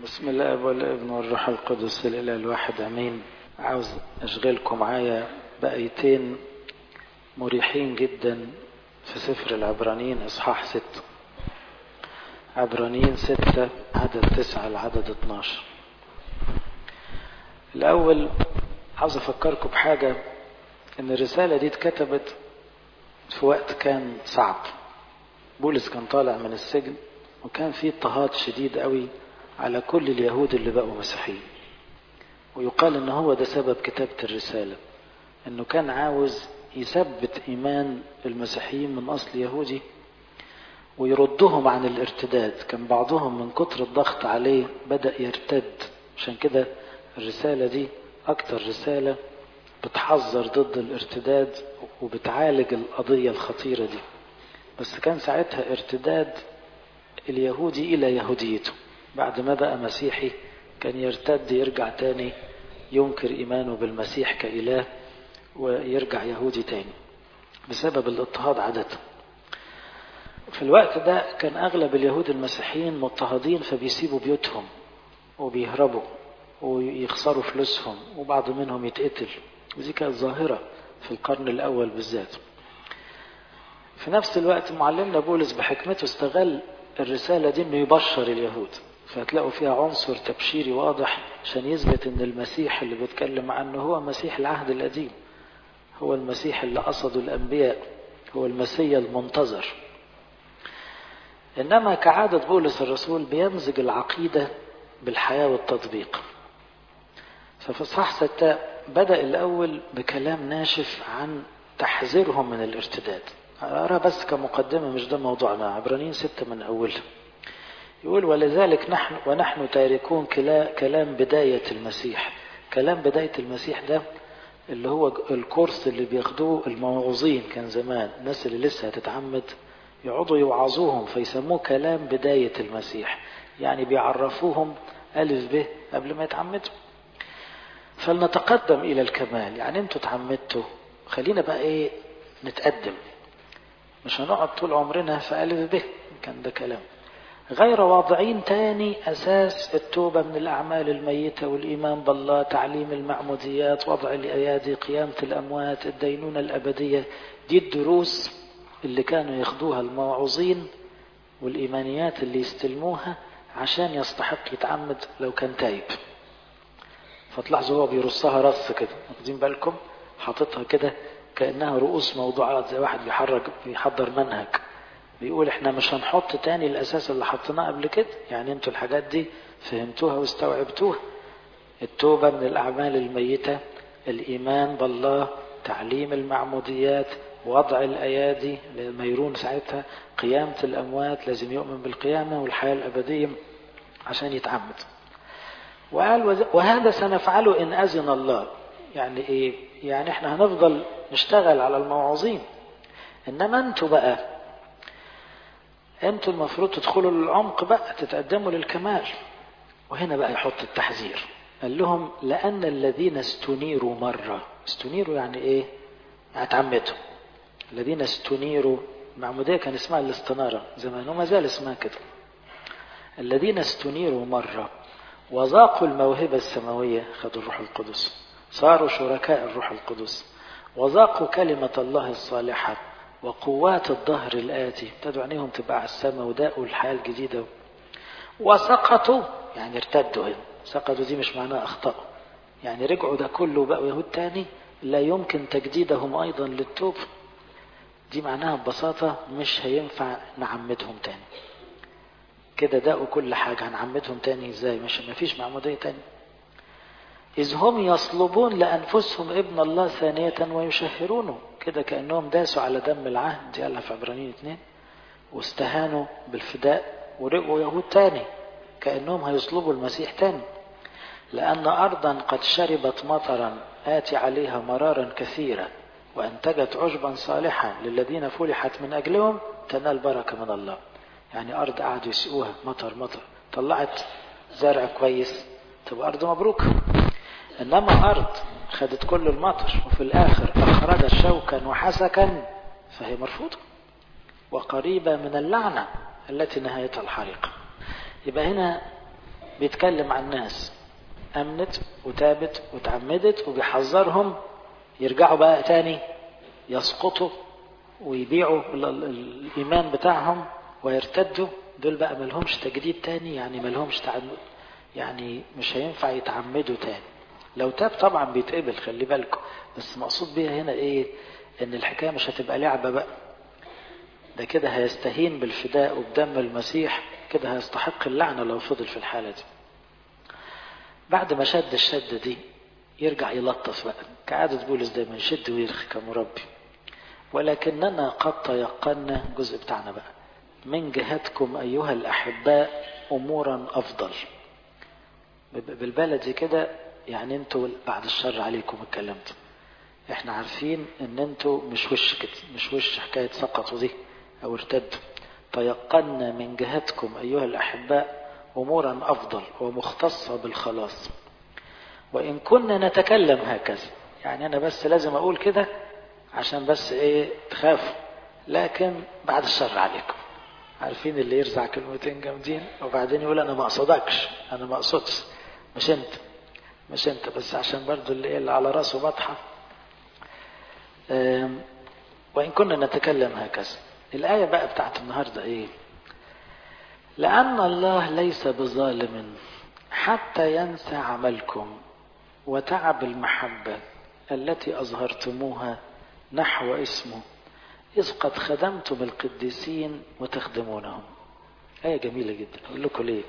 بسم الله والابن والروح القدس الإله الواحد امين. عاوز اشغلكم معايا بآيتين مريحين جدا في سفر العبرانيين اصحاح 6. عبرانيين 6 عدد 9 لعدد 12. الاول عاوز افكركم بحاجة، ان الرسالة دي اتكتبت في وقت كان صعب. بولس كان طالع من السجن وكان فيه اضطهاد شديد قوي على كل اليهود اللي بقوا مسيحيين، ويقال ان هو ده سبب كتابة الرسالة، انه كان عاوز يثبت ايمان المسيحيين من اصل يهودي ويردهم عن الارتداد. كان بعضهم من كتر الضغط عليه بدأ يرتد، عشان كده الرسالة دي اكتر رسالة بتحذر ضد الارتداد وبتعالج القضية الخطيرة دي. بس كان ساعتها ارتداد اليهودي الى يهوديته، بعد ما بقى مسيحي كان يرتد يرجع تاني ينكر ايمانه بالمسيح كإله ويرجع يهودي تاني بسبب الاضطهاد عادة. في الوقت ده كان اغلب اليهود المسيحيين مضطهدين، فبيسيبوا بيوتهم وبيهربوا ويخسروا فلوسهم وبعض منهم يتقتل، ودي كانت ظاهرة في القرن الاول بالذات. في نفس الوقت معلمنا بولس بحكمته استغل الرسالة دي انه يبشر اليهود، فهتلاقوا فيها عنصر تبشيري واضح عشان يثبت ان المسيح اللي بيتكلم عنه هو مسيح العهد القديم، هو المسيح اللي قصده الانبياء، هو المسيح المنتظر. انما كعادة بولس الرسول بيمزج العقيدة بالحياة والتطبيق. ففي اصحاح 6 بدأ الاول بكلام ناشف عن تحذيرهم من الارتداد. أرى بس كمقدمة، مش ده موضوعنا. عبرانيين 6 من أولها يقول: ولذلك ونحن تاركون كلام بداية المسيح. كلام بداية المسيح ده اللي هو الكورس اللي بياخدوه الموعظين. كان زمان الناس اللي لسه هتتعمد يقعدوا يوعظوهم فيسموه كلام بداية المسيح، يعني بيعرفوهم ألف ب قبل ما يتعمدوا. فلنتقدم إلى الكمال، يعني انتوا اتعمدتوا، خلينا بقى نتقدم، مش هنقعد طول عمرنا في ألف ب. كان ده كلام غير واضعين تاني أساس التوبة من الأعمال الميتة والإيمان بالله، تعليم المعموديات، وضع الأيادي، قيامة الأموات، الدينونة الأبدية. دي الدروس اللي كانوا ياخدوها الموعظين والإيمانيات اللي يستلموها عشان يستحق يتعمد لو كان تايب. فتلاحظوا هو بيرصها رص كده، واخدين بالكم؟ حاططها كده كأنها رؤوس موضوعات، زي واحد بيحضر منهج، بيقول احنا مش هنحط تاني الأساس اللي حطيناه قبل كده. يعني انتوا الحاجات دي فهمتوها واستوعبتوها: التوبة من الأعمال الميتة، الإيمان بالله، تعليم المعموديات، وضع الأيادي للميرون ساعتها، قيامة الأموات، لازم يؤمن بالقيامة والحياة الأبدية عشان يتعمد. وقال: وهذا سنفعله إن أذن الله. يعني إيه؟ يعني إحنا هنفضل نشتغل على الموعظين، إنما أنتوا بقى، أنتوا المفروض تدخلوا للعمق بقى، تتقدموا للكمال. وهنا بقى يحط التحذير، قال لهم: لأن الذين استنيروا مرة. استنيروا يعني إيه؟ اتعمدوا. الذين استنيروا، المعمودية كان اسمها الاستنارة زمان وما زال اسمها كده. الذين استنيروا مرة وذاقوا الموهبة السماوية، خدوا الروح القدس، صاروا شركاء الروح القدس، وذاقوا كلمة الله الصالحة وقوات الظهر الآتي، ابتدوا عينيهم تبقى على السماء وداقوا الحياة الجديدة. وسقطوا، يعني ارتدوا. هنا سقطوا دي مش معناها أخطأوا، يعني رجعوا ده كله بقوا يهود تاني، لا يمكن تجديدهم أيضا للتوب. دي معناها ببساطة مش هينفع نعمدهم تاني كده، داقوا كل حاجة، هنعمدهم تاني ازاي؟ مش مفيش معمودية تاني. إذ هم يصلبون لأنفسهم ابن الله ثانية ويشهرونه، كده كأنهم داسوا على دم العهد، دي قالها في عبرانيين 2، واستهانوا بالفداء ورجعوا يهود تاني كأنهم هيصلبوا المسيح تاني. لأن أرضا قد شربت مطرا آتي عليها مرارا كثيرا وأنتجت عشبا صالحا للذين فلحت من أجلهم تنال بركة من الله. يعني أرض قعدوا يسقوها مطر طلعت زرع كويس، تبقى أرض مبروكة. إنما أرض خدت كل المطر وفي الآخر أخرجت شوكا وحسكا فهي مرفوضة وقريبة من اللعنة التي نهايتها الحريق. يبقى هنا بيتكلم عن ناس أمنت وتابت وتعمدت، وبيحذرهم يرجعوا بقى تاني يسقطوا ويبيعوا الإيمان بتاعهم ويرتدوا. دول بقى ملهمش تجديد تاني، يعني ملهمش تعمد، يعني مش هينفع يتعمدوا تاني. لو تاب طبعا بيتقبل، خلي بالكم، بس مقصود بيها هنا ايه؟ ان الحكاية مش هتبقى لعبة بقى، ده كده هيستهين بالفداء وبدم المسيح، كده هيستحق اللعنة لو فضل في الحالة دي. بعد ما شد الشدة دي يرجع يلطف بقى كعادة بولس، دايما يشد ويرخي كمربي. ولكننا قد تيقنا، الجزء بتاعنا بقى، من جهتكم أيها الأحباء أمورا أفضل. بالبلدي كده يعني انتوا بعد الشر عليكم الكلام ده، احنا عارفين ان انتوا مش وش كده، مش وش حكاية سقطوا دي او ارتدوا. تيقنا من جهتكم أيها الأحباء أمورا أفضل ومختصة بالخلاص، وإن كنا نتكلم هكذا. يعني أنا بس لازم أقول كده عشان بس إيه تخافوا، لكن بعد الشر عليكم. عارفين اللي يرزع كلمتين جامدين وبعدين يقول أنا ما أقصدكش، أنا ما أقصدش، مش أنت بس عشان برضو اللي على رأسه بطحة. وإن كنا نتكلم هكذا. الآية بقى بتاعت النهاردة إيه؟ لأن الله ليس بظالم حتى ينسى عملكم وتعب المحبة التي أظهرتموها نحو اسمه، إذ قد خدمتم القديسين وتخدمونهم. آية جميلة جدا. أقول لكم ليه.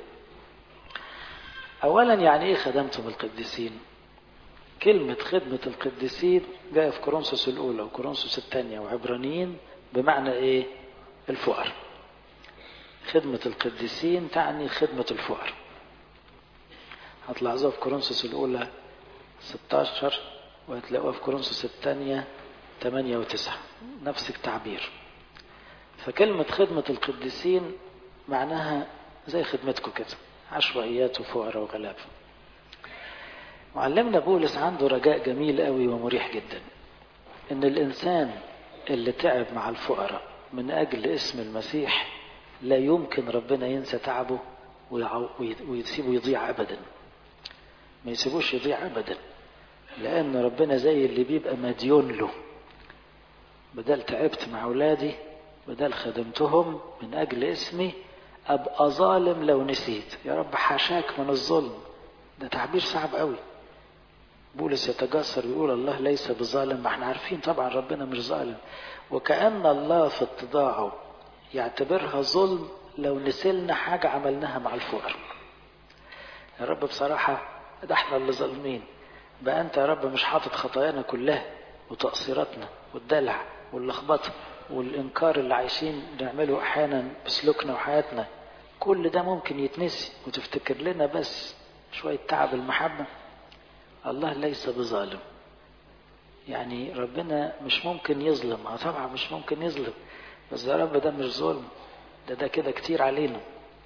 أولا يعني إيه خدمتم القديسين؟ كلمة خدمة القديسين جاء في كورنثوس الأولى وكورنثوس الثانية وعبرانيين بمعنى إيه؟ الفقر. خدمة القديسين تعني خدمة الفقر. هتلاحظوها في كورنثوس الأولى 16 وهتلاقوها في كورنثوس الثانية 8 و9، نفس التعبير. فكلمة خدمة القديسين معناها زي خدمتكم كده، عشوائيات وفقراء وغلابة. معلمنا بولس عنده رجاء جميل قوي ومريح جدا، ان الانسان اللي تعب مع الفقراء من اجل اسم المسيح لا يمكن ربنا ينسى تعبه ويسيبه يضيع ابدا. ما يسيبوش يضيع ابدا، لان ربنا زي اللي بيبقى مديون له. بدل تعبت مع اولادي، بدل خدمتهم من اجل اسمي، ابقى ظالم لو نسيت. يا رب حاشاك من الظلم. ده تعبير صعب قوي. بولس يتجسر ويقول الله ليس بظالم. ما احنا عارفين طبعا ربنا مش ظالم، وكأن الله في اتضاعه يعتبرها ظلم لو نسلنا حاجة عملناها مع الفقراء. يا رب بصراحة ده احنا اللي ظالمين بقى، انت يا رب مش حاطط خطايانا كلها وتقصيراتنا والدلع واللخبطة والإنكار اللي عايشين نعمله أحيانا بسلوكنا وحياتنا، كل ده ممكن يتنسي وتفتكر لنا بس شوية تعب المحبة. الله ليس بظالم، يعني ربنا مش ممكن يظلم. طبعا مش ممكن يظلم، بس يا رب ده مش ظلم، ده كده كتير علينا.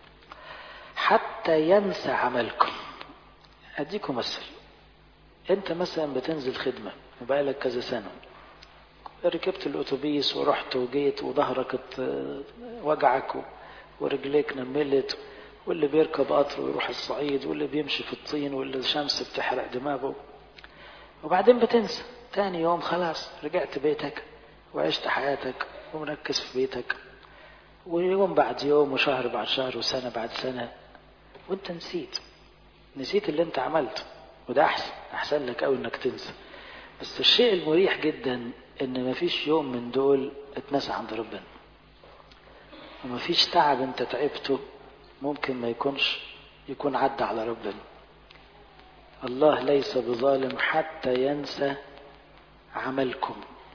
حتى ينسى عملكم. أديكم مثل. انت مثلا بتنزل خدمة وبقالك كذا سنة، ركبت الأتوبيس ورحت وجيت وظهرك وجعك ورجليك نملت، واللي بيركب قطر ويروح الصعيد واللي بيمشي في الطين واللي الشمس بتحرق دماغه، وبعدين بتنسى. تاني يوم خلاص رجعت بيتك وعشت حياتك ومركز في بيتك، ويوم بعد يوم وشهر بعد شهر وسنة بعد سنة وانت نسيت اللي انت عملته. وده أحسن لك أوي انك تنسى. بس الشيء المريح جدا ان مفيش يوم من دول اتنسى عند ربنا، ومفيش تعب انت تعبته ممكن ما يكون عدى على ربنا. الله ليس بظالم حتى ينسى عملكم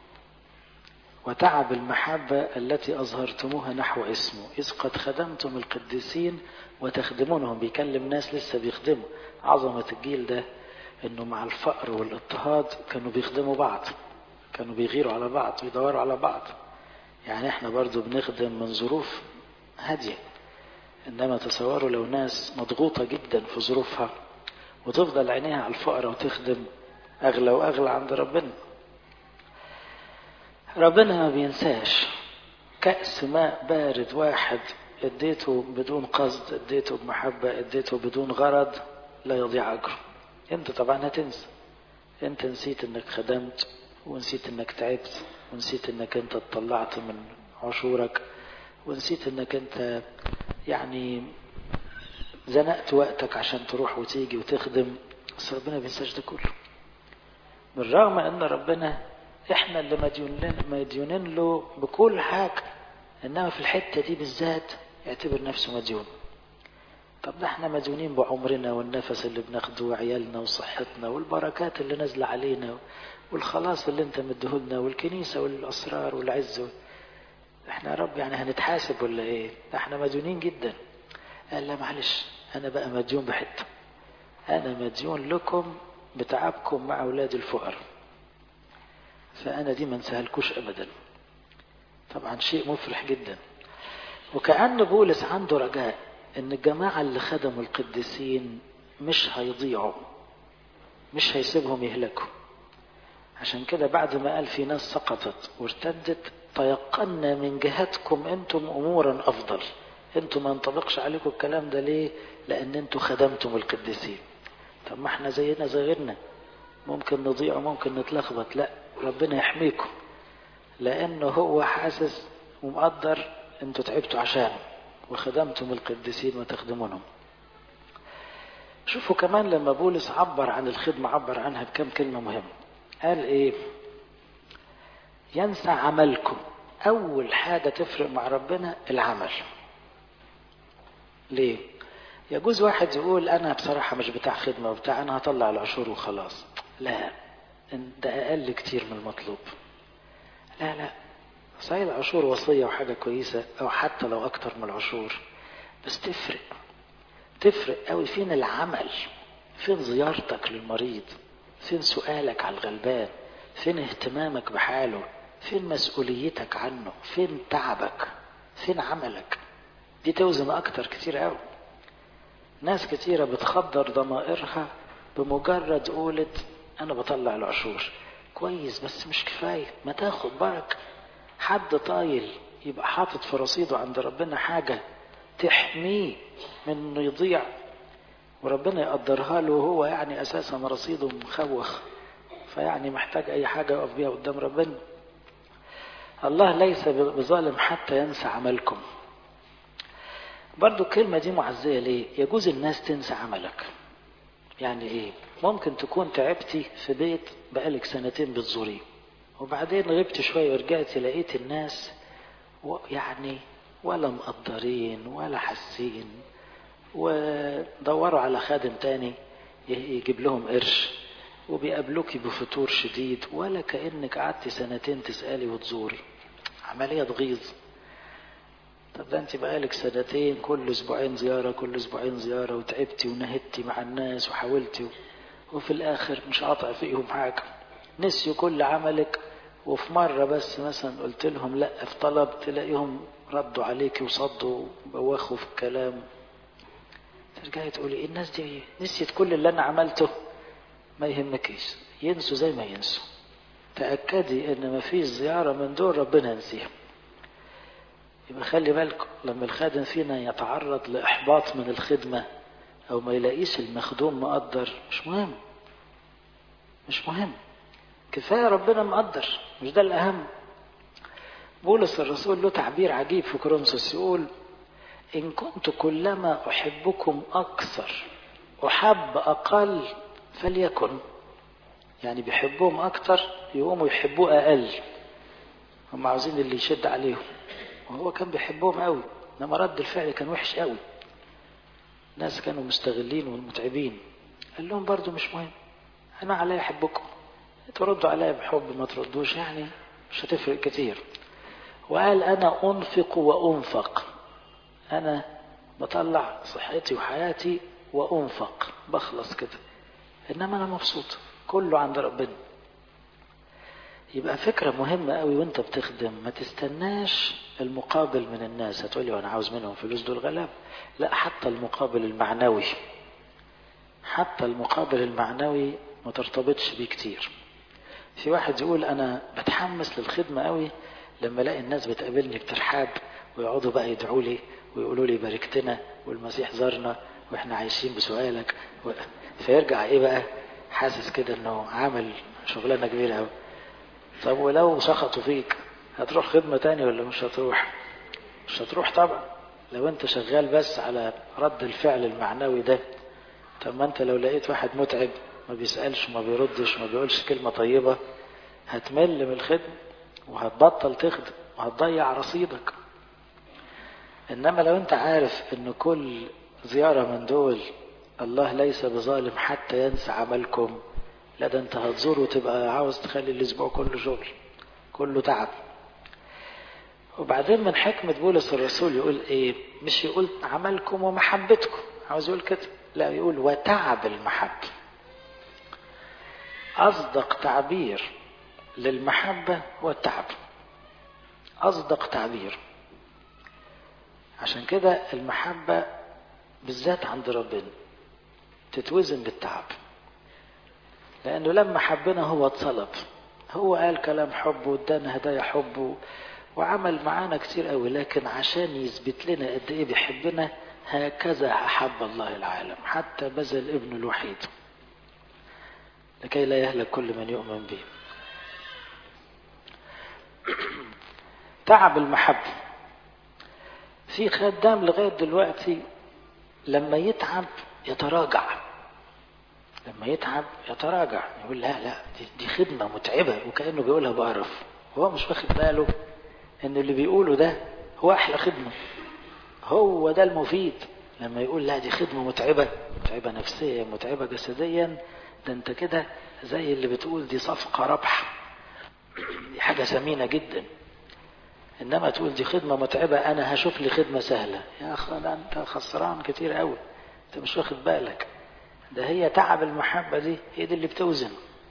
وتعب المحبة التي أظهرتموها نحو اسمه، إذ قد خدمتم القديسين وتخدمونهم. بيكلم ناس لسه بيخدموا. عظمة الجيل ده إنه مع الفقر والاضطهاد كانوا بيخدموا بعض، كانوا بيغيروا على بعض ويدوروا على بعض. يعني احنا برضو بنخدم من ظروف هادية، إنما تصوروا لو ناس مضغوطة جدا في ظروفها وتفضل عينيها على الفقر وتخدم، أغلى وأغلى عند ربنا. ربنا ما بينساش. كأس ماء بارد واحد اديته بدون قصد، اديته بمحبة، اديته بدون غرض، لا يضيع أجره. انت طبعا هتنسى، انت نسيت انك خدمت، ونسيت انك تعبت، ونسيت انك انت اتطلعت من عشورك، ونسيت انك انت يعني زنقت وقتك عشان تروح وتيجي وتخدم. بس ربنا بينساش ده كله، بالرغم ان ربنا احنا اللي مديونين له بكل حاجة، انما في الحتة دي بالذات يعتبر نفسه مديون. طب ده احنا مديونين بعمرنا والنفس اللي بناخده وعيالنا وصحتنا والبركات اللي نازله علينا والخلاص اللي انت مديهولنا والكنيسة والاسرار والعز. احنا يا رب يعني هنتحاسب ولا ايه؟ احنا مديونين جدا. قال لا معلش، انا بقى مديون بحته، انا مديون لكم بتعبكم مع اولاد الفقراء، فانا دي ما انساهالكوش ابدا. طبعا شيء مفرح جدا. وكأن بولس عنده رجاء ان الجماعة اللي خدموا القديسين مش هيضيعوا، مش هيسيبهم يهلكوا. عشان كده بعد ما قال في ناس سقطت وارتدت، تيقنا من جهتكم انتم امورا افضل. انتم ما ينطبقش عليكم الكلام ده ليه؟ لان انتم خدمتم القديسين. طب ما احنا زينا زي غيرنا، ممكن نضيع وممكن نتلخبط. لا، ربنا يحميكم، لانه هو حاسس ومقدر انتوا تعبتوا عشانه وخدمتم القديسين وتخدمونهم. شوفوا كمان لما بولس عبر عن الخدمة عبر عنها بكم كلمة مهمة. قال ايه؟ ينسى عملكم. اول حاجة تفرق مع ربنا العمل. ليه؟ يجوز واحد يقول انا بصراحة مش بتاع خدمة وبتاع، انا هطلع العشور وخلاص. لا، ده اقل كتير من المطلوب. لا لا، صحيح العشور وصية وحاجة كويسة، او حتى لو اكتر من العشور، بس تفرق قوي. فين العمل؟ فين زيارتك للمريض؟ فين سؤالك على الغلبان؟ فين اهتمامك بحاله؟ فين مسؤوليتك عنه؟ فين تعبك؟ فين عملك؟ دي توزن اكتر كتير قوي. ناس كتيرة بتخدر ضمائرها بمجرد قولت انا بطلع العشور. كويس، بس مش كفاية، ما تاخد بركة. حد طايل يبقى حاطط في رصيده عند ربنا حاجة تحميه من انه يضيع، وربنا يقدرها له، وهو يعني اساسا رصيده مخوخ، فيعني محتاج اي حاجة يقف بيها قدام ربنا. الله ليس بظالم حتى ينسى عملكم. برضو الكلمة دي معزية. ليه؟ يجوز الناس تنسى عملك. يعني ايه؟ ممكن تكون تعبتي في بيت بقالك سنتين بتزوريه، وبعدين غبت شوية ورجعت لقيت الناس يعني ولا مقدرين ولا حاسين، ودوروا على خادم تاني يجيب لهم قرش، وبيقابلوكي بفتور شديد، ولا كأنك قعدتي سنتين تسألي وتزوري. عملية تغيظ. طب ده انت بقالك سنتين كل اسبوعين زيارة كل اسبوعين زيارة، وتعبتي ونهدتي مع الناس وحاولتي، وفي الاخر مش قاطع فيهم حاجة. نسيوا كل عملك، وفي مرة بس مثلا قلت لهم لا في طلب، تلاقيهم ردوا عليكي وصدوا وبوخوا في الكلام. ترجعي تقولي ايه الناس دي نسيت كل اللي انا عملته؟ ما يهمكيش، ينسوا زي ما ينسوا. تأكدي ان ما فيش زيارة من دول ربنا ينسيها. يبقى خلي بالكم لما الخادم فينا يتعرض لإحباط من الخدمة، او ما يلاقيش المخدوم مقدر، مش مهم، كفاية ربنا مقدر، مش ده الأهم. بولس الرسول له تعبير عجيب في كورنثوس، يقول إن كنت كلما أحبكم أكثر أحب أقل فليكن. يعني بيحبوهم أكثر يقوموا يحبوه أقل. هم عاوزين اللي يشد عليهم، وهو كان بيحبهم قوي، انما رد الفعل كان وحش قوي. ناس كانوا مستغلين ومتعبين. قال لهم برضو مش مهم، أنا علي أحبكم، تردوا علي بحب ما تردوش يعني مش هتفرق كتير. وقال أنا أنفق وأنفق، أنا بطلع صحتي وحياتي وأنفق، بخلص كده، إنما أنا مبسوط، كله عند ربنا. يبقى فكرة مهمة قوي وانت بتخدم، ما تستناش المقابل من الناس. هتقولي وانا عاوز منهم فلوس، دول غلاب. لا، حتى المقابل المعنوي، حتى المقابل المعنوي ما ترتبطش بيه كتير. في واحد يقول انا بتحمس للخدمة قوي لما الاقي الناس بتقابلني بترحاب ويقعدوا بقى يدعوا لي ويقولوا لي باركتنا والمسيح زارنا واحنا عايشين بسؤالك فيرجع ايه بقى حاسس كده انه عامل شغلانه كبيره قوي. طب ولو سخطوا فيك هتروح خدمه تاني ولا مش هتروح؟ مش هتروح طبعا. لو انت شغال بس على رد الفعل المعنوي ده. طب ما انت لو لقيت واحد متعب ما بيسألش وما بيردش وما بيقولش كلمة طيبة هتمل من الخدمة وهتبطل تخدم وهتضيع رصيدك. انما لو انت عارف ان كل زيارة من دول الله ليس بظالم حتى ينسى عملكم، لا ده انت هتزور وتبقى عاوز تخلي الاسبوع كله شغل كله تعب. وبعدين من حكمة بولس الرسول يقول ايه؟ مش يقول عملكم ومحبتكم، عاوز يقول كده، لا يقول وتعب المحبة. أصدق تعبير للمحبة هو التعب، أصدق تعبير. عشان كده المحبة بالذات عند ربنا تتوزن بالتعب، لأنه لما حبنا هو اتصلب، هو قال كلام حب وادانا هدايا حب وعمل معانا كتير قوي، لكن عشان يثبت لنا قد ايه بيحبنا هكذا أحب الله العالم حتى بذل ابنه الوحيد لكي لا يهلك كل من يؤمن به. تعب المحبة. في خدام لغاية دلوقتي لما يتعب يتراجع، لما يتعب يتراجع يقول لا دي خدمة متعبة، وكأنه بيقولها بقرف. هو مش واخد باله ان اللي بيقوله ده هو احلى خدمة، هو ده المفيد. لما يقول لا دي خدمة متعبة، متعبة نفسيا متعبة جسديا، ده انت كده زي اللي بتقول دي صفقة ربح، دي حاجة ثمينة جدا. انما تقول دي خدمة متعبة انا هشوف لي خدمة سهلة، يا اخي ده انت خسران كتير قوي، انت مش واخد بالك. ده هي تعب المحبة دي هي دي اللي بتوزن،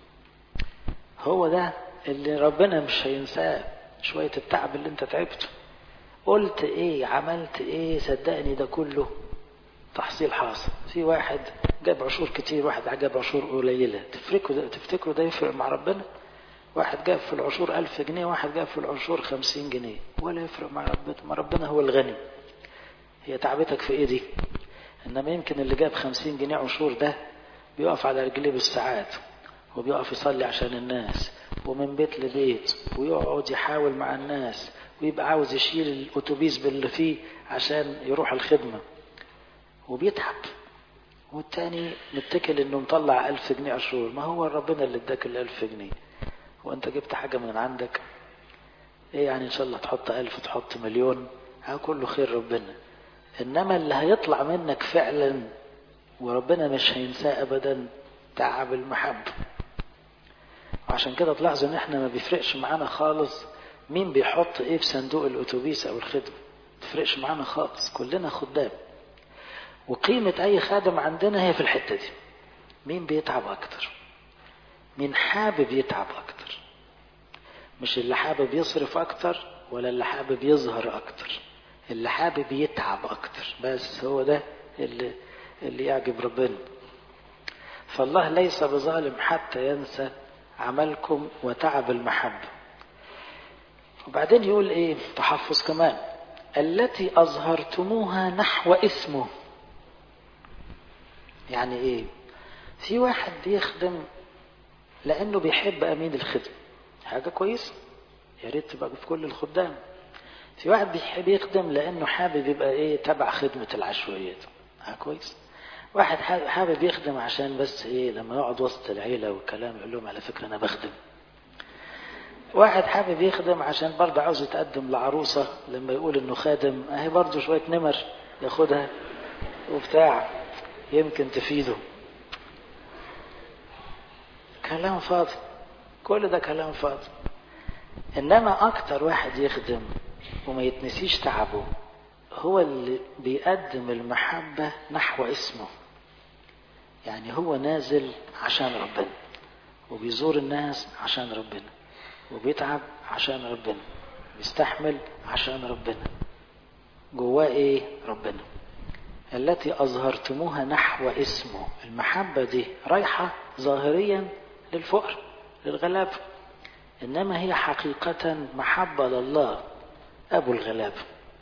هو ده اللي ربنا مش هينساه، شوية التعب اللي انت تعبته. قلت ايه عملت ايه، صدقني ده كله تحصيل حاصل. في واحد جاب عشور كتير، واحد جاب عشور قليلة، تفتكروا ده يفرق مع ربنا؟ واحد جاب في العشور 1000 جنيه، واحد جاب في العشور 50 جنيه، ولا يفرق مع ربنا. ما ربنا هو الغني. هي تعبتك في ايه دي؟ انما يمكن اللي جاب 50 جنيه عشور ده بيقف على رجليه بالساعات وبيقف يصلي عشان الناس ومن بيت لبيت ويقعد يحاول مع الناس ويبقى عاوز يشيل الاتوبيس باللي فيه عشان يروح الخدمة وبيتعب. والتاني متكل انه مطلع 1000 جنيه عشور. ما هو ربنا اللي اداك 1000 جنيه، وانت جبت حاجة من عندك؟ ايه يعني ان شاء الله تحط 1000 تحط مليون، كله خير ربنا. انما اللي هيطلع منك فعلا وربنا مش هينساه ابدا تعب المحبة. وعشان كده تلاحظوا ان احنا ما بيفرقش معانا خالص مين بيحط ايه في صندوق الاتوبيس او الخدمة، ما بيفرقش معانا خالص، كلنا خدام. وقيمة اي خادم عندنا هي في الحتة دي، مين بيتعب اكتر، مين حابب يتعب اكتر، مش اللي حابب يصرف اكتر ولا اللي حابب يظهر اكتر، اللي حابب يتعب اكتر، بس هو ده اللي يعجب ربنا. فالله ليس بظالم حتى ينسى عملكم وتعب المحبة. وبعدين يقول ايه تحفظ كمان، التي اظهرتموها نحو اسمه. يعني ايه؟ في واحد بيخدم لانه بيحب امين الخدمة، حاجة كويسة، يا ريت تبقى في كل الخدام. في واحد بيحب يخدم لانه حابب يبقى ايه تبع خدمة العشوائيات، كويس. واحد حابب يخدم عشان بس ايه لما يقعد وسط العيلة والكلام يقول لهم على فكرة انا بخدم. واحد حابب يخدم عشان برضه عاوز يتقدم لعروسة، لما يقول انه خادم اهي برضه شوية نمر ياخدها وبتاع يمكن تفيده. كلام فاضي، كل ده كلام فاضي. انما اكتر واحد يخدم وما يتنسيش تعبه هو اللي بيقدم المحبة نحو اسمه. يعني هو نازل عشان ربنا وبيزور الناس عشان ربنا وبيتعب عشان ربنا، بيستحمل عشان ربنا، جواه ايه؟ ربنا. التي اظهرتموها نحو اسمه. المحبة دي رايحة ظاهريا للفقر للغلاب، انما هي حقيقة محبة لله ابو الغلاب.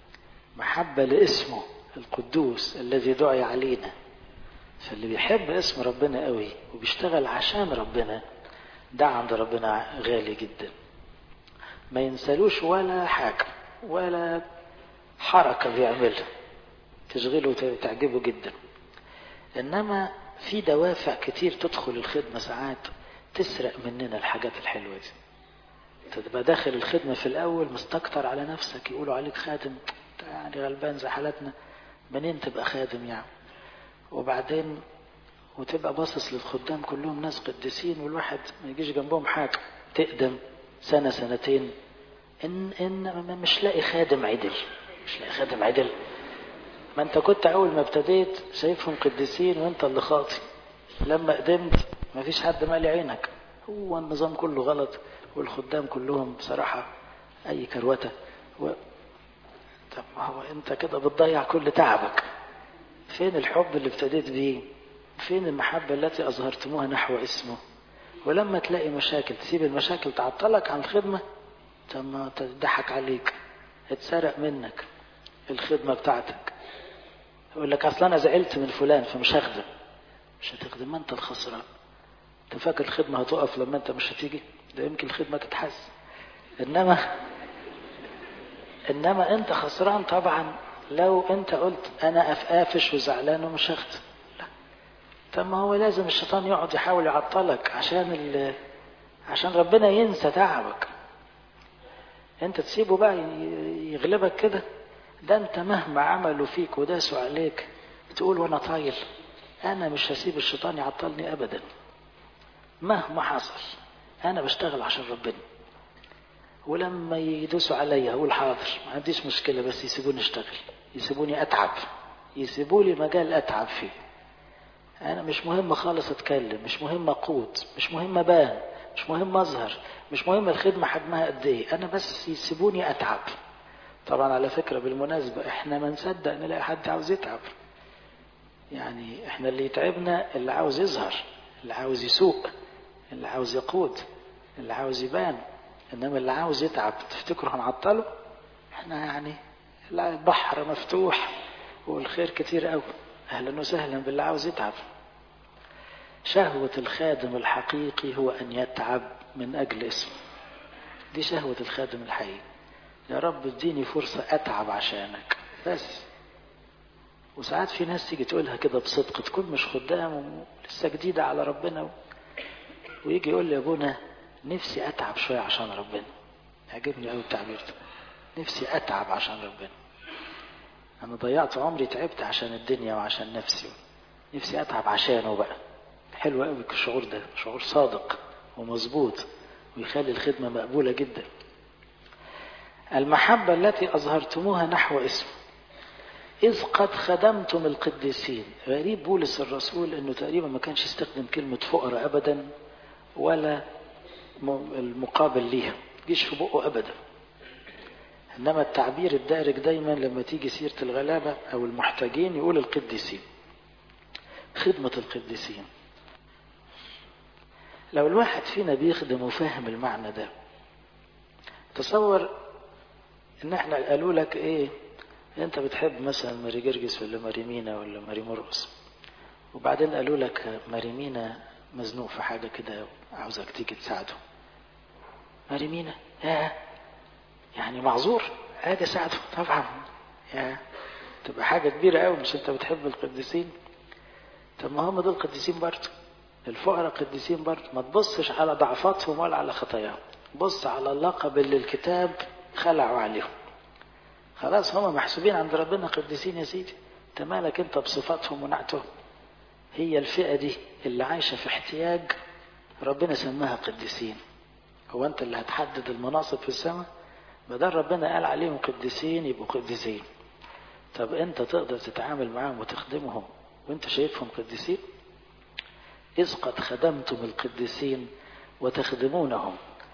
محبة لاسمه القدوس الذي دعي علينا. فاللي بيحب اسم ربنا قوي وبيشتغل عشان ربنا ده عند ربنا غالي جدا، ما ينسلوش ولا حاجة ولا حركة بيعملها تشغله وتعجبه جدا. إنما في دوافع كتير تدخل الخدمة ساعات تسرق مننا الحاجات الحلوة دي. تبقى داخل الخدمة في الأول مستكتر على نفسك، يقولوا عليك خادم يعني غلبان زي حالتنا، منين تبقى خادم يعني؟ وبعدين وتبقى باصص للخدام كلهم ناس قديسين والواحد ما يجيش جنبهم حاجة، تقدم سنة سنتين إن مش لاقي خادم عدل، مش لاقي خادم عدل. ما انت كنت اول ما ابتديت شايفهم قديسين وانت اللي خاطي، لما قدمت ما فيش حد مالي عينك، هو النظام كله غلط والخدام كلهم بصراحة اي كروتة طب ما هو انت كده بتضيع كل تعبك. فين الحب اللي ابتديت بيه؟ فين المحبة التي اظهرتموها نحو اسمه؟ ولما تلاقي مشاكل تسيب المشاكل تعطلك عن الخدمة؟ طب ما تضحك عليك، اتسرق منك الخدمة بتاعتك. يقول لك اصلا انا زعلت من فلان فمش هخدم. مش هتخدم، ما انت الخسران. انت فاكر الخدمة هتقف لما انت مش هتيجي؟ ده يمكن الخدمة تتحسن، انما انت خسران طبعا لو انت قلت انا قافش وزعلان ومش هخدم. لا، طب ما هو لازم الشيطان يقعد يحاول يعطلك عشان ربنا ينسى تعبك. انت تسيبه بقى يغلبك كده؟ ده انت مهما عملوا فيك وداسوا عليك تقول وانا طايل انا مش هسيب الشيطان يعطلني ابدا، مهما حصل انا بشتغل عشان ربنا. ولما يدوسوا عليا اقول حاضر ما عنديش مشكلة، بس يسيبوني اشتغل، يسيبوني اتعب، يسيبولي مجال اتعب فيه. انا مش مهم خالص اتكلم، مش مهم اقود، مش مهم ابان، مش مهم اظهر، مش مهم الخدمة حجمها قد ايه، انا بس يسيبوني اتعب. طبعا على فكرة بالمناسبة احنا ما نصدق نلاقي حد عاوز يتعب، يعني احنا اللي يتعبنا اللي عاوز يظهر، اللي عاوز يسوق، اللي عاوز يقود، اللي عاوز يبان. انما اللي عاوز يتعب تفتكروا هنعطله؟ احنا يعني البحر مفتوح والخير كتير قوي، اهلا وسهلا باللي عاوز يتعب. شهوة الخادم الحقيقي هو ان يتعب من اجل اسمه، دي شهوة الخادم الحقيقي. يا رب اديني فرصة اتعب عشانك بس. وساعات في ناس تيجي تقولها كده بصدق، تكون مش خدام ولسه جديدة على ربنا، ويجي يقول لي يا ابونا نفسي اتعب شوية عشان ربنا. عجبني قوي التعبير ده، نفسي اتعب عشان ربنا. انا ضيعت عمري تعبت عشان الدنيا وعشان نفسي، نفسي اتعب عشانه بقى. حلو قوي الشعور ده، شعور صادق ومظبوط ويخلي الخدمة مقبولة جدا. المحبة التي أظهرتموها نحو اسمه إذ قد خدمتم القديسين. غريب بولس الرسول أنه تقريبا ما كانش يستخدم كلمة فقراء أبدا ولا المقابل ليها، جيش في بقه أبدا. إنما التعبير الدارج دايما لما تيجي سيرة الغلابة أو المحتاجين يقول القديسين، خدمة القديسين. لو الواحد فينا بيخدم وفاهم المعنى ده، تصور ان احنا قالوا لك ايه، انت بتحب مثلا ماري جرجس ولا ماري مينا ولا ماري مرقس، وبعدين قالوا لك ماري مينا مزنوق في حاجة كده عاوزك تيجي تساعده. ماري مينا يعني معذور اجي اساعده طبعا، تبقى حاجة كبيرة قوي. مش انت بتحب القديسين؟ طب ما هم دول قديسين برضه، الفقراء قديسين برضه. ما تبصش على ضعفاتهم ولا على خطاياهم، بص على اللقب اللي الكتاب خلعوا عليهم. خلاص هم محسوبين عند ربنا قديسين يا سيدي، انت مالك انت بصفاتهم ونعتهم؟ هي الفئة دي اللي عايشة في احتياج ربنا سماها قديسين. هو انت اللي هتحدد المناصب في السماء؟ بدل ربنا قال عليهم قديسين يبقوا قديسين. طب انت تقدر تتعامل معاهم وتخدمهم وانت شايفهم قديسين؟ إذ قد خدمتم القديسين وتخدمونهم.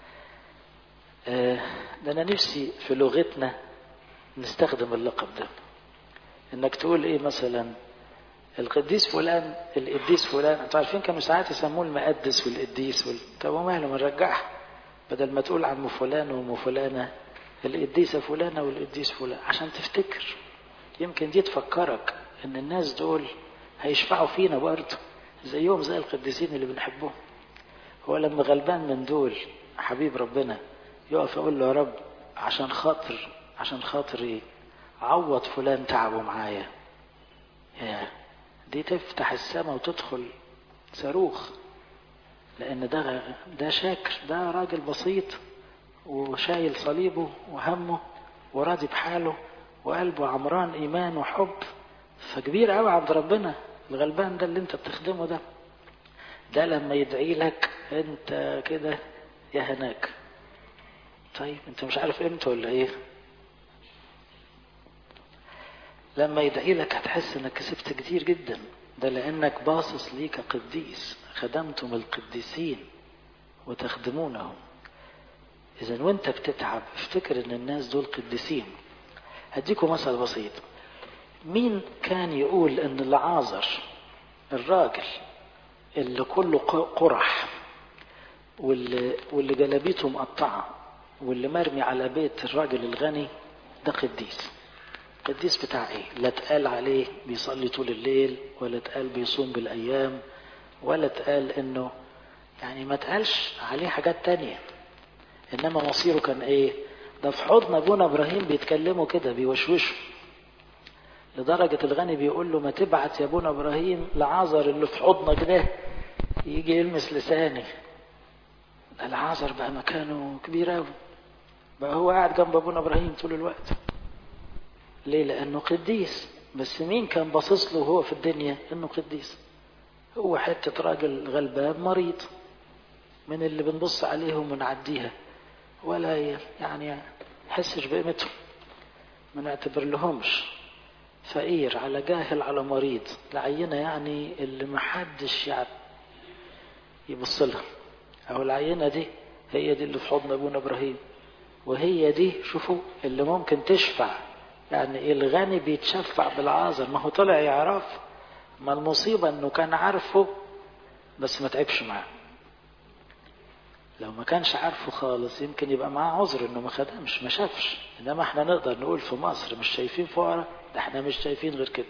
ده أنا نفسي في لغتنا نستخدم اللقب ده، إنك تقول إيه مثلا القديس فلان، القديس فلان. أنتوا عارفين كانوا ساعات يسموه المقدس والقديس طب وماله ما نرجعها، بدل ما تقول عن فلان وفلانة القديسة فلانة والقديس فلان، عشان تفتكر يمكن دي تفكرك ان الناس دول هيشفعوا فينا برضه زيهم زي القديسين اللي بنحبهم. هو لما غلبان من دول حبيب ربنا يقف يقول له يا رب عشان خاطر ايه؟ عوض فلان تعبه معايا. يا دي تفتح السماء وتدخل صاروخ، لان ده شاكر، ده راجل بسيط وشايل صليبه وهمه وراضي بحاله وقلبه عمران ايمان وحب، فكبير قوي عند ربنا. الغلبان ده اللي انت بتخدمه ده لما يدعي لك انت كده يا هناك. طيب انت مش عارف امتى ولا ايه؟ لما يدعي لك هتحس انك كسبت كتير جدا، ده لانك باصص ليك قديس، خدمتم القديسين وتخدمونهم. اذا وانت بتتعب افتكر ان الناس دول قديسين. هديكم مثل بسيط. مين كان يقول ان العازر الراجل اللي كله قرح واللي جلابيته مقطعة واللي مرمي على بيت الراجل الغني ده قديس؟ قديس بتاع ايه؟ لا اتقال عليه بيصلي طول الليل، ولا اتقال بيصوم بالايام، ولا اتقال انه يعني ما اتقالش عليه حاجات تانية، انما مصيره كان ايه؟ ده في حضن ابونا ابراهيم بيتكلموا كده بيوشوشوا، لدرجة الغني بيقول له ما تبعت يا ابونا ابراهيم لعازر اللي في حضنك ده يجي يلمس لساني. العازر بقى مكانه كبير قوي، بقى هو قاعد جنب ابونا ابراهيم طول الوقت. ليه؟ لانه قديس. بس مين كان باصص له وهو في الدنيا انه قديس؟ هو حتة راجل غلبان مريض من اللي بنبص عليهم ونعديها، ولا يعني حسش بقيمتهم، ما نعتبر لهمش، فقير على جاهل على مريض العينة، يعني اللي محدش يعني يبص لها. أو العينة دي هي دي اللي في حضن أبونا إبراهيم، وهي دي شوفوا اللي ممكن تشفع. يعني الغني بيتشفع بالعازر، ما هو طلع يعرف، ما المصيبة انه كان عارفه بس ما تعبش معاه. لو ما كانش عارفه خالص يمكن يبقى معاه عذر انه ما خدمش ما شافش. انما احنا نقدر نقول في مصر مش شايفين فقراء، ده احنا مش شايفين غير كده.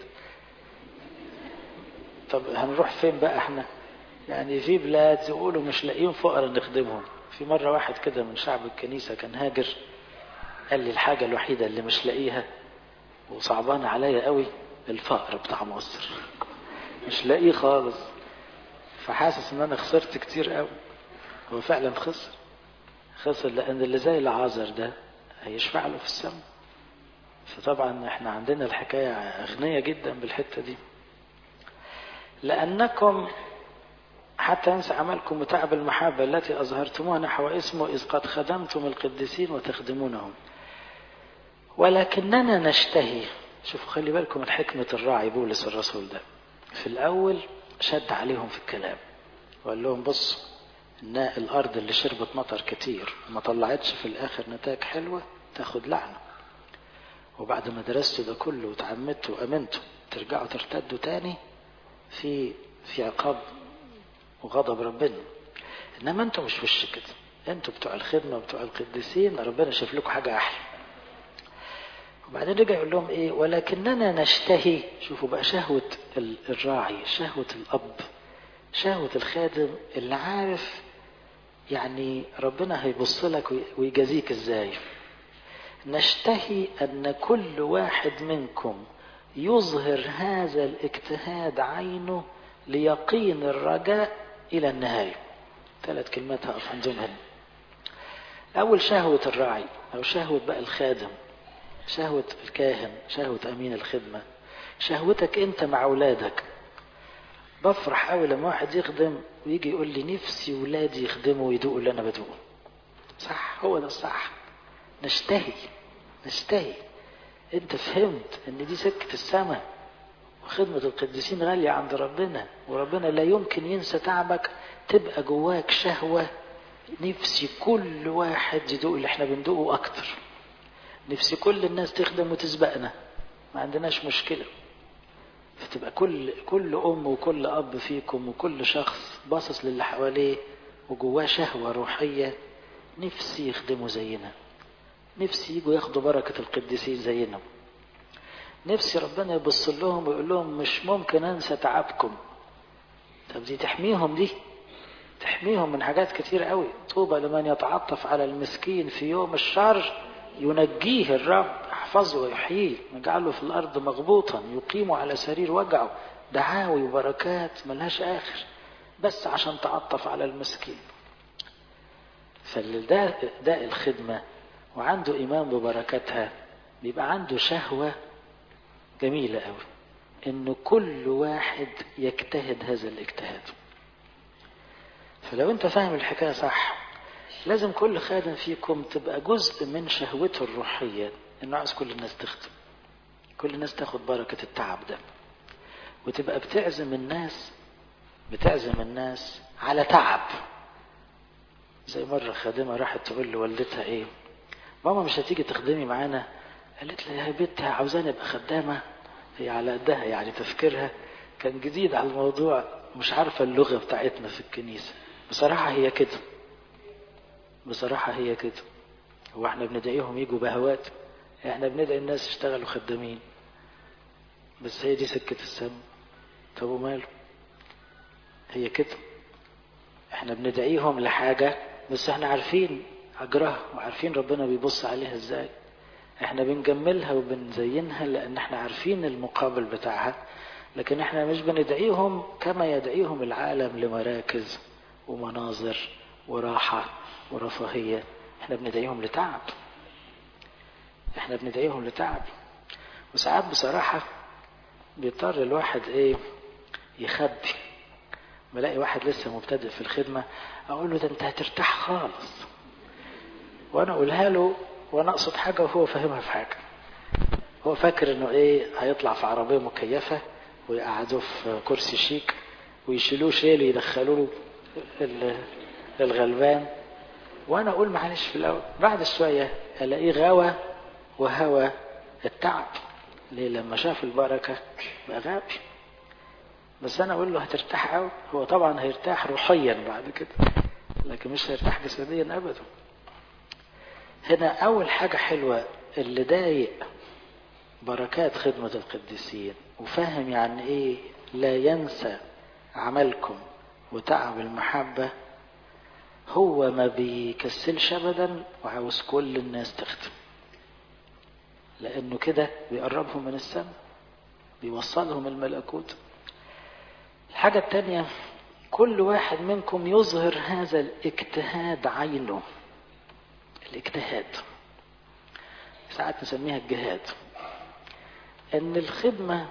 طب هنروح فين بقى احنا؟ يعني في بلاد يقولوا مش لاقيين فقراء نخدمهم. في مرة واحد كده من شعب الكنيسة كان هاجر، قال لي الحاجة الوحيدة اللي مش لاقيها وصعبان عليا قوي الفقر بتاع مصر، مش لاقيه خالص، فحاسس ان انا خسرت كتير قوي. هو فعلا خسر لان اللي زي العازر ده هيشفع له في السماء. فطبعا احنا عندنا الحكاية اغنية جدا بالحتة دي. لانكم حتى ينسى عملكم وتعب المحبة التي اظهرتموها نحو اسمه اذ قد خدمتم القديسين وتخدمونهم. ولكننا نشتهي. شوفوا خلي بالكم من حكمة الراعي بولس الرسول ده. في الاول شد عليهم في الكلام وقال لهم بصوا ان الارض اللي شربت مطر كتير ما طلعتش في الاخر نتائج حلوة تاخد لعنة، وبعد ما درستوا ده كله وتعمدتوا وامنتوا ترجعوا ترتدوا تاني في عقاب وغضب ربنا. انما انتوا مش وش كده، انتوا بتوع الخدمة وبتوع القديسين ربنا شاف لكم حاجة احلى. وبعدين رجع يقول لهم ايه؟ ولكننا نشتهي. شوفوا بقى شهوة الراعي، شهوة الاب، شهوة الخادم اللي عارف يعني ربنا هيبص لك ويجازيك ازاي. نشتهي ان كل واحد منكم يظهر هذا الاجتهاد عينه ليقين الرجاء الى النهاية. 3 كلمات هقف عندهم هنا. اول شهوة الراعي او شهوة بقى الخادم، شهوة الكاهن، شهوة امين الخدمة، شهوتك انت مع اولادك. بفرح قوي لما واحد يخدم ويجي يقول لي نفسي ولادي يخدموا ويدوقوا اللي انا بدوقه. صح، هو ده الصح. نشتهي. انت فهمت ان دي سكة السماء، وخدمة القديسين غالية عند ربنا، وربنا لا يمكن ينسى تعبك. تبقى جواك شهوة نفسي كل واحد يدوق اللي احنا بندوقه اكتر، نفسي كل الناس تخدم وتسبقنا، ما عندناش مشكلة. فتبقى كل ام وكل اب فيكم وكل شخص باصص للي حواليه وجواه شهوة روحية، نفسي يخدموا زينا، نفسي يجوا ياخدوا بركة القديسين زينا. نفسي ربنا يبص لهم ويقول لهم مش ممكن انسى تعبكم. طب دي تحميهم، دي تحميهم من حاجات كتير قوي. طوبى لمن يتعطف على المسكين في يوم الشر ينجيه الرب، يحفظه ويحييه، يجعله في الارض مغبوطا، يقيمه على سرير وجعه. دعاوي وبركات ملهاش اخر بس عشان تعطف على المسكين. فاللي الخدمة وعنده ايمان ببركاتها بيبقى عنده شهوة جميلة قوي انه كل واحد يجتهد هذا الاجتهاد. فلو انت فاهم الحكاية صح، لازم كل خادم فيكم تبقى جزء من شهوته الروحية انه عايز كل الناس تخدم، كل الناس تاخد بركة التعب ده، وتبقى بتعزم الناس على تعب. زي مرة خادمة راحت تقول لوالدتها ايه، ماما مش هتيجي تخدمي معانا؟ قالت لها يا بنتها عاوزاني ابقى خدامة. هي على قدها يعني، تفكيرها كان جديد على الموضوع، مش عارفة اللغة بتاعتنا في الكنيسة. بصراحة هي كده. هو احنا بندعيهم يجوا بهوات؟ احنا بندعي الناس يشتغلوا خدامين، بس هي دي سكة السم. طب وماله، هي كده. احنا بندعيهم لحاجة بس احنا عارفين اجرها وعارفين ربنا بيبص عليها ازاي. احنا بنجملها وبنزينها لان احنا عارفين المقابل بتاعها، لكن احنا مش بندعيهم كما يدعيهم العالم لمراكز ومناظر وراحة ورفاهية. احنا بندعيهم لتعب. وساعات بصراحة بيضطر الواحد يخبي. بلاقي واحد لسه مبتدئ في الخدمة اقول له ده انت هترتاح خالص، وانا اقولها له وانا اقصد حاجة وهو فاهمها في حاجة. هو فاكر انه هيطلع في عربية مكيفة ويقعدوه في كرسي شيك ويشيلوه شيل يدخلوه الغلبان، وانا اقول معلش في الاول. بعد شوية الاقيه غاوى وهوى التعب. ليه؟ لما شاف البركة بقى غاوي. بس انا اقول له هترتاح قوي. هو طبعا هيرتاح روحيا بعد كده، لكن مش هيرتاح جسديا ابدا. هنا اول حاجة حلوة، اللي ضايق بركات خدمة القديسين وفاهم يعني ايه لا ينسى عملكم وتعب المحبة، هو ما بيكسلش ابدا وعاوز كل الناس تخدم، لانه كده بيقربهم من السماء، بيوصلهم الملكوت. الحاجة التانية، كل واحد منكم يظهر هذا الاجتهاد عينه. الاجتهاد ساعات نسميها الجهاد. ان الخدمة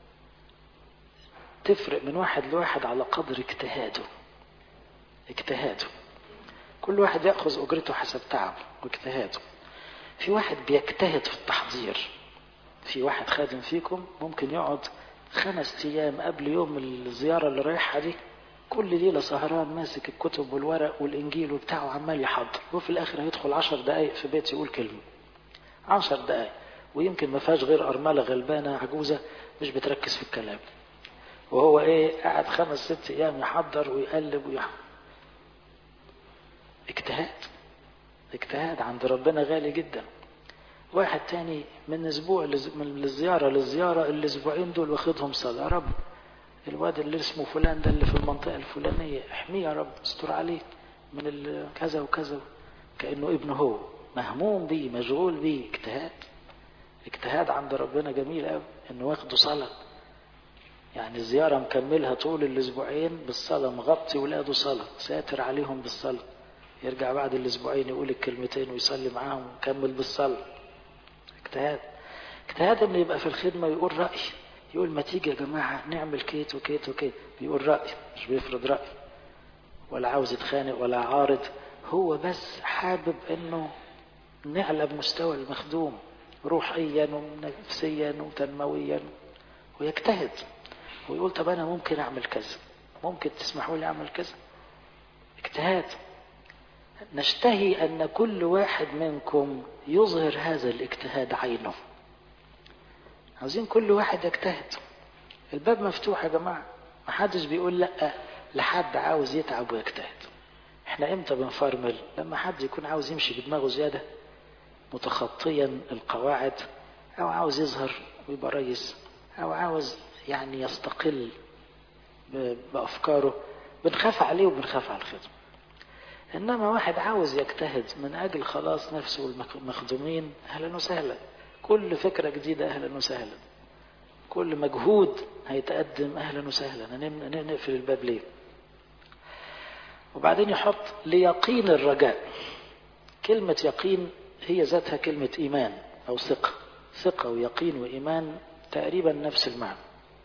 تفرق من واحد لواحد على قدر اجتهاده. كل واحد يأخذ أجرته حسب تعبه واجتهاده. في واحد بيجتهد في التحضير. في واحد خادم فيكم ممكن يقعد 5 أيام قبل يوم الزيارة اللي رايحها دي، كل ليلة سهران ماسك الكتب والورق والإنجيل وبتاعه عمال يحضر، وفي الآخر هيدخل 10 دقايق في بيت يقول كلمة. 10 دقايق، ويمكن ما فيهاش غير أرملة غلبانة عجوزة مش بتركز في الكلام، وهو قاعد 5-6 أيام يحضر ويقلب اجتهاد عند ربنا غالي جدا. واحد تاني من اسبوع من الزيارة للزيارة، الاسبوعين دول واخدهم صلاة، يا رب الواد اللي اسمه فلان ده اللي في المنطقة الفلانية احميه يا رب، استر عليه من كذا وكذا، كأنه ابنه، هو مهموم بيه مشغول بيه. اجتهاد عند ربنا جميل قوي، انه واخده صلاة. يعني الزيارة مكملها طول الاسبوعين بالصلاة، مغطي ولاده صلاة، ساتر عليهم بالصلاة. يرجع بعد الاسبوعين يقول الكلمتين ويصلي معاهم ويكمل بالصلاة. اجتهاد انه يبقى في الخدمة يقول رأي، يقول ما تيجي يا جماعة نعمل كيت وكيت وكيت، بيقول رأي، مش بيفرض رأي ولا عاوز يتخانق ولا عارض. هو بس حابب انه نعلى بمستوى المخدوم روحيا ونفسيا وتنمويا، ويجتهد ويقول طب انا ممكن اعمل كذا، ممكن تسمحوا لي اعمل كذا. اجتهاد. نشتهي ان كل واحد منكم يظهر هذا الاجتهاد عينه. عاوزين كل واحد يجتهد. الباب مفتوح يا جماعة، محدش بيقول لا لحد عاوز يتعب ويجتهد. احنا امتى بنفرمل؟ لما حد يكون عاوز يمشي بدماغه زيادة، متخطيا القواعد، أو عاوز يظهر ويبقى رئيس، أو عاوز يعني يستقل بأفكاره، بنخاف عليه وبنخاف على الخدمة. إنما واحد عاوز يجتهد من أجل خلاص نفسه والمخدومين، أهلا وسهلا. كل فكرة جديدة أهلا وسهلا، كل مجهود هيتقدم أهلا وسهلا. نقفل الباب ليه؟ وبعدين يحط ليقين الرجاء. كلمة يقين هي ذاتها كلمة إيمان أو ثقة. ثقة ويقين وإيمان تقريبا نفس المعنى.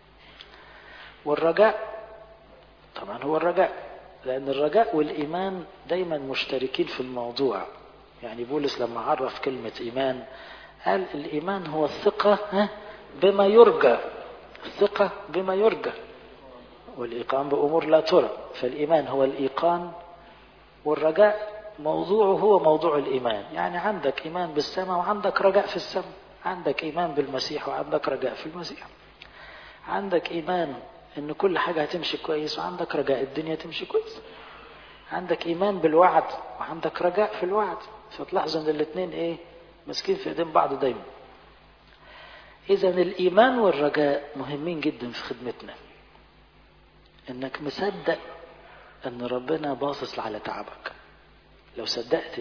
والرجاء طبعا هو الرجاء، لأن الرجاء والإيمان دايما مشتركين في الموضوع. يعني بولس لما عرف كلمة إيمان قال الإيمان هو الثقة بما يرجى، الثقة بما يرجى، والإيقان بأمور لا ترى. فالإيمان هو الإيقان، والرجاء موضوعه هو موضوع الإيمان. يعني عندك إيمان بالسماء وعندك رجاء في السماء، عندك إيمان بالمسيح وعندك رجاء في المسيح، عندك إيمان إن كل حاجة هتمشي كويس وعندك رجاء الدنيا تمشي كويس، عندك إيمان بالوعد وعندك رجاء في الوعد. فتلاحظوا إن الاثنين ماسكين في ايدين بعض دايما. إذا الإيمان والرجاء مهمين جدا في خدمتنا. إنك مصدق إن ربنا باصص على تعبك. لو صدقت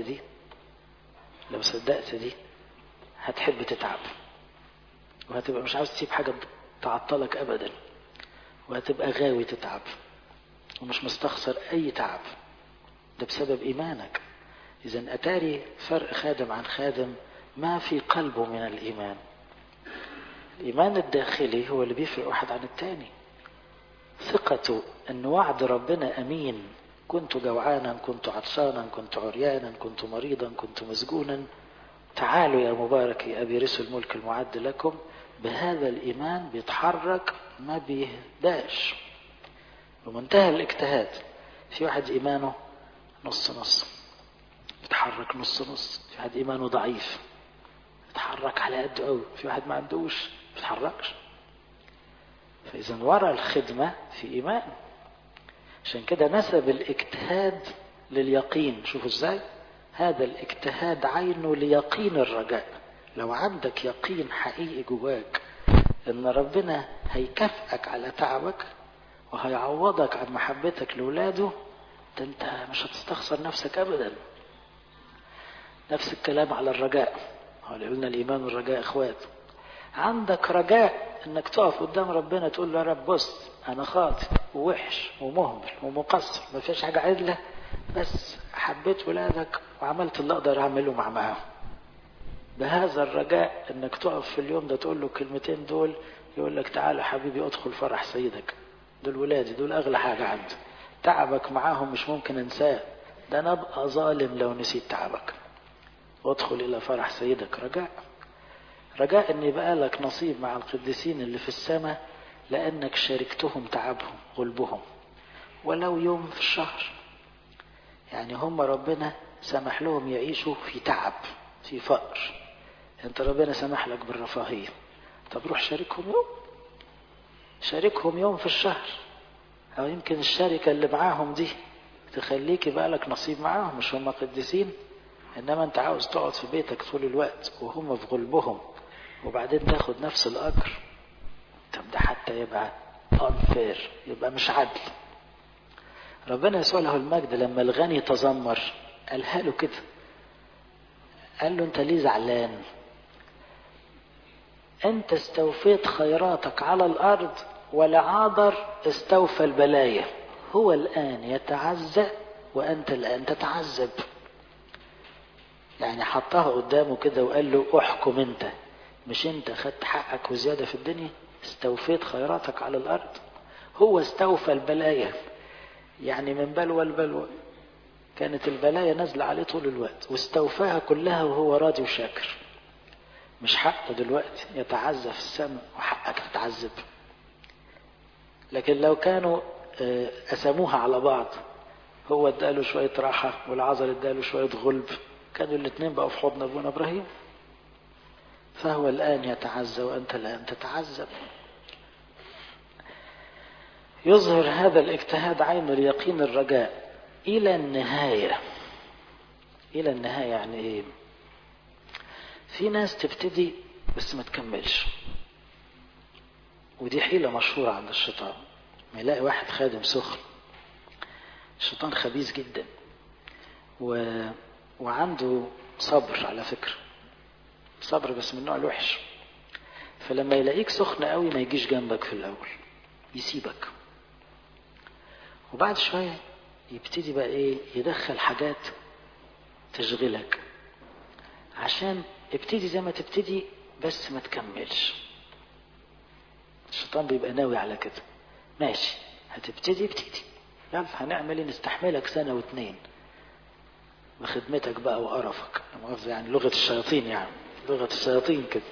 دي هتحب تتعب، وهتبقى مش عاوز تسيب حاجة تعطلك أبدا، وهتبقى غاوي تتعب ومش مستخسر أي تعب. ده بسبب إيمانك. إذا أتاري فرق خادم عن خادم ما في قلبه من الإيمان. الإيمان الداخلي هو اللي بيفرق واحد عن التاني. ثقته أن وعد ربنا أمين. كنت جوعانا، كنت عطشانا، كنت عريانا، كنت مريضا، كنت مسجونا، تعالوا يا مبارك يا أبي رسل الملك المعد لكم. بهذا الإيمان بيتحرك، ما بيهداش، بمنتهى الاجتهاد. في واحد إيمانه نص نص بيتحرك نص نص، في واحد إيمانه ضعيف بيتحرك على قده قوي، في واحد ما عندوش بيتحركش. فإذا وراء الخدمة في إيمان. عشان كده نسب الاجتهاد لليقين. شوفوا ازاي هذا الاجتهاد عينه ليقين الرجاء. لو عندك يقين حقيقي جواك ان ربنا هيكافئك على تعبك وهيعوضك عن محبتك لولاده، ده انت مش هتستخسر نفسك ابدا. نفس الكلام على الرجاء. قلنا الايمان والرجاء اخوات. عندك رجاء انك تقف قدام ربنا تقول له يا رب بص انا خاطئ ووحش ومهمل ومقصر، ما فيش حاجة عدلة، بس حبيت ولادك وعملت اللي اقدر اعمله معاهم. بهذا الرجاء انك تقف في اليوم ده تقول له الكلمتين دول، يقول لك تعالى حبيبي ادخل فرح سيدك. دول ولادي، دول اغلى حاجة عندي. تعبك معاهم مش ممكن انساه، ده انا ابقى ظالم لو نسيت تعبك. وادخل الى فرح سيدك. رجاء ان يبقى لك نصيب مع القديسين اللي في السماء، لانك شاركتهم تعبهم غلبهم ولو يوم في الشهر. يعني هم ربنا سمح لهم يعيشوا في تعب في فقر، انت ربنا سمح لك بالرفاهية. طب روح شاركهم يوم في الشهر، او يمكن الشركة اللي معاهم دي تخليك يبقى لك نصيب معاهم. مش هم قديسين؟ انما انت عاوز تقعد في بيتك طول الوقت وهم في غلبهم وبعدين تاخد نفس الأجر. طب ده حتى يبقى unfair، يبقى مش عدل. ربنا يسوع له المجد لما الغني تذمر قالها له كده، قال له انت ليه زعلان؟ انت استوفيت خيراتك على الارض ولعاذر استوفى البلايا، هو الان يتعزى وانت الان تتعذب. يعني حطها قدامه كده وقال له احكم انت، مش انت خدت حقك وزيادة في الدنيا؟ استوفيت خيراتك على الارض، هو استوفى البلايا. يعني من بلوى البلوى كانت البلايا نازلة عليه طول الوقت واستوفاها كلها وهو راضي وشاكر. مش حقه دلوقتي يتعذب في السماء وحقك تتعذب. لكن لو كانوا قسموها على بعض، هو اداله شوية راحة والعذر اداله شوية غلب، كانوا الاثنين بقوا في حضن ابونا ابراهيم. فهو الآن يتعزى وأنت الآن تتعذب. يظهر هذا الاجتهاد عين اليقين الرجاء إلى النهاية. إلى النهاية يعني إيه؟ في ناس تبتدي بس ما تكملش. ودي حيلة مشهورة عند الشيطان، ما يلاقي واحد خادم سخن، الشيطان خبيث جدا وعنده صبر على فكرة، صبر بس من النوع الوحش. فلما يلاقيك سخن قوي ما يجيش جنبك في الأول، يسيبك، وبعد شوية يبتدي بقى يدخل حاجات تشغلك، عشان ابتدي زي ما تبتدي بس ما تكملش. الشيطان بيبقى ناوي على كده، ماشي هتبتدي ابتدي، يلا هنعمل ايه، نستحملك سنة واتنين بخدمتك بقى وقرفك، يعني لغة الشياطين، يعني لغة الشياطين كده.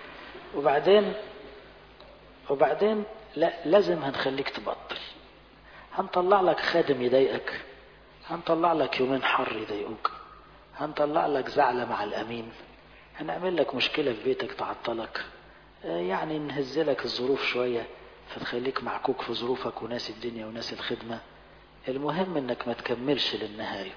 وبعدين لا، لازم هنخليك تبطل، هنطلع لك خادم يضايقك، هنطلع لك يومين حر يضايقوك، هنطلع لك زعلة مع الأمين، هنعمل لك مشكلة في بيتك تعطلك، يعني نهزلك الظروف شوية فتخليك معكوك في ظروفك وناس الدنيا وناس الخدمة. المهم انك ما تكملش للنهاية،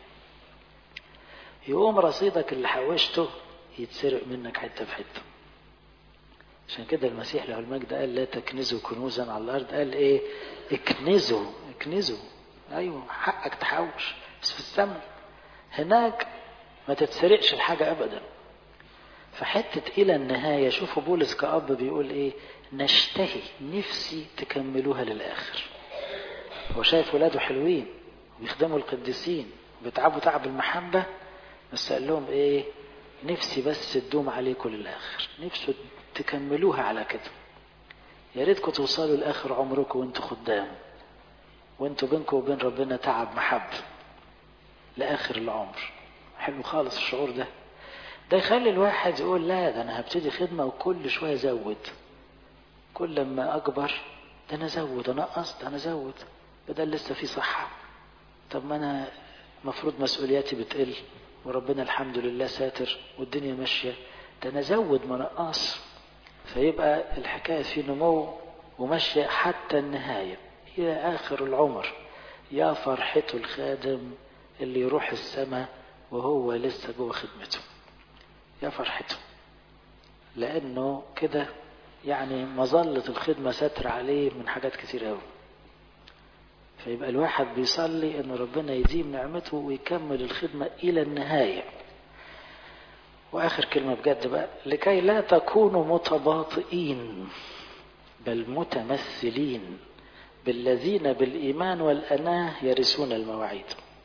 يقوم رصيدك اللي حوشته يتسرق منك حتة في حتة. عشان كده المسيح له المجد قال لا تكنزوا كنوزا على الأرض، قال اكنزوا. أيوة حقك تحوش، بس في السماء هناك ما تتسرقش الحاجة أبدا. فحتة إلى النهاية، شوفوا بولس كأب بيقول نشتهي، نفسي تكملوها للآخر. هو شايف ولاده حلوين وبيخدموا القديسين وبيتعبوا تعب المحبة، بس قال لهم نفسي بس تدوم عليكم للآخر، نفسه تكملوها على كده. يا ريتكم توصلوا لآخر عمركم وانتوا خدام، وانتوا بينكم وبين ربنا تعب محبة لآخر العمر. حلو خالص الشعور ده يخلي الواحد يقول لا، ده انا هبتدي خدمة وكل شوية زود، كل ما اكبر ده انا زود، انقص ده انا زود، بدل لسه في صحة. طب ما انا مفروض مسؤولياتي بتقل وربنا الحمد لله ساتر والدنيا ماشية، ده انا زود ما نقص. فيبقى الحكاية في نمو وماشية حتى النهاية إلى آخر العمر. يا فرحته الخادم اللي يروح السماء وهو لسه جوه خدمته، يا فرحته، لأنه كده يعني مظلة الخدمة ستر عليه من حاجات كتير قوي. فيبقى الواحد بيصلي أن ربنا يديم نعمته ويكمل الخدمة إلى النهاية. وآخر كلمة بجد بقى، لكي لا تكونوا متباطئين بل متمثلين بالذين بالإيمان والأناة يرثون المواعيد.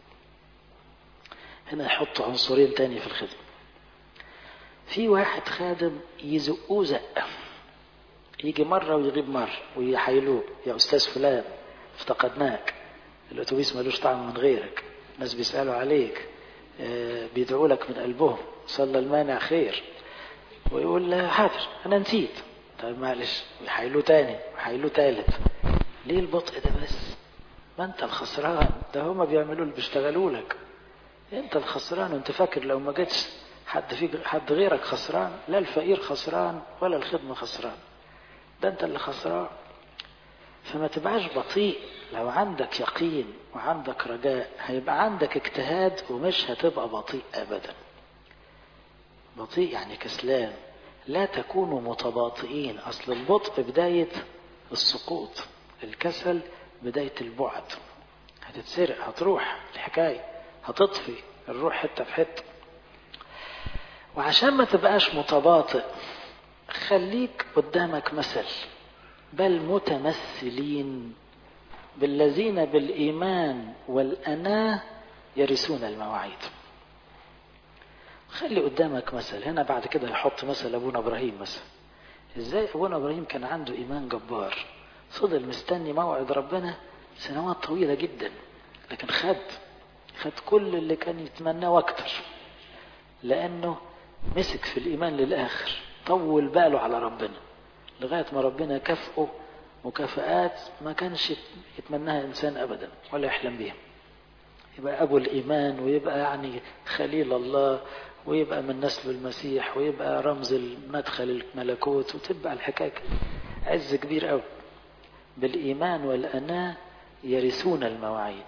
هنا يحطوا عنصرين تاني في الخدمة. في واحد خادم يزقوه زقة، يجي مرة ويغيب مرة ويحيلوه، يا أستاذ فلان افتقدناك، الأتوبيس ملوش طعم من غيرك، الناس بيسألوا عليك، بيدعوا لك من قلبهم، صلى المانع خير، ويقول لا حاضر أنا نسيت، طيب معلش، ويحيلوه تاني ويحيلوه تالت. ليه البطء ده بس؟ ما انت الخسران، ده هما بيعملوا اللي بيشتغلوا لك، انت الخسران. وانت فاكر لو ما جتش حد غيرك خسران؟ لا الفقير خسران ولا الخدمة خسران، ده انت اللي خسران. فما تبقاش بطيء، لو عندك يقين وعندك رجاء هيبقى عندك اجتهاد ومش هتبقى بطيء ابدا. بطيء يعني كسلان. لا تكونوا متباطئين، اصل البطء بداية السقوط، الكسل بداية البعد، هتتسرق، هتروح الحكاية، هتطفي الروح حتة في حتة. وعشان ما تبقاش متباطئ خليك قدامك مثل، بل متمثلين بالذين بالإيمان والأناة يرثون المواعيد. خلي قدامك مثل. هنا بعد كده يحط مثل أبونا إبراهيم مثلا. إزاي أبونا إبراهيم كان عنده إيمان جبار، فضل مستني موعد ربنا سنوات طويلة جدا، لكن خد كل اللي كان يتمناه واكتر، لأنه مسك في الإيمان للآخر، طول باله على ربنا لغاية ما ربنا كافئه مكافآت ما كانش يتمناها إنسان أبدا ولا يحلم بيها. يبقى أبو الإيمان، ويبقى يعني خليل الله، ويبقى من نسل المسيح، ويبقى رمز المدخل الملكوت، وتبقى الحكاية عز كبير أوي. بالإيمان والأناة يرثون المواعيد.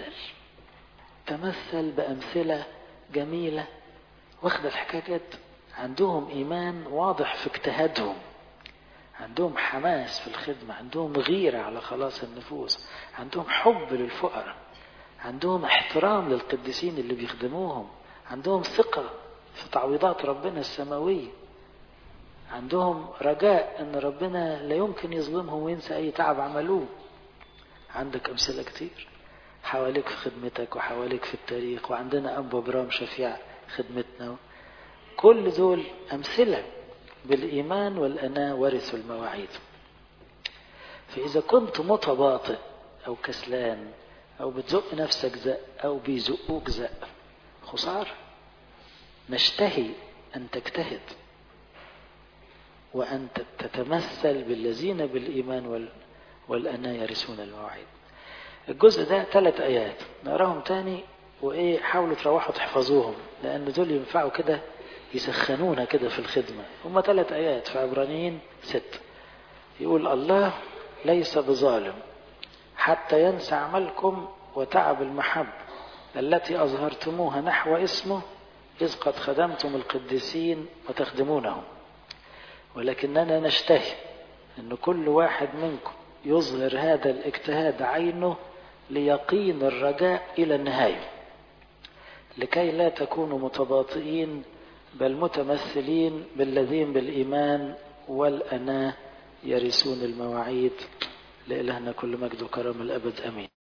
تمثل بأمثلة جميلة واخد الحكاية جد، عندهم إيمان واضح في اجتهادهم، عندهم حماس في الخدمة، عندهم غيرة على خلاص النفوس، عندهم حب للفقراء، عندهم احترام للقديسين اللي بيخدموهم، عندهم ثقة في تعويضات ربنا السماوية، عندهم رجاء ان ربنا لا يمكن يظلمهم وينسى اي تعب عملوه. عندك امثلة كتير حواليك في خدمتك وحواليك في التاريخ، وعندنا أنبا برام شفيع خدمتنا. كل دول أمثلة بالإيمان والأناة ورثوا المواعيد. فإذا كنت متباطئ أو كسلان أو بتزق نفسك زق أو بيزقوك زق، خسارة. نشتهي أن تجتهد وأن تتمثل بالذين بالإيمان والأناة يرثون المواعيد. الجزء ده 3 آيات نقراهم تاني، وإيه حاولوا تروحوا تحفظوهم، لأن دول ينفعوا كده يسخنونا كده في الخدمة. هم 3 آيات في عبرانيين 6. يقول: الله ليس بظالم حتى ينسى عملكم وتعب المحب التي أظهرتموها نحو اسمه، إذ قد خدمتم القديسين وتخدمونهم، ولكننا نشتهي أن كل واحد منكم يظهر هذا الاجتهاد عينه ليقين الرجاء إلى النهاية، لكي لا تكونوا متباطئين بل متمثلين بالذين بالإيمان والأناة يرثون المواعيد. لإلهنا كل مجد وكرم الأبد، أمين.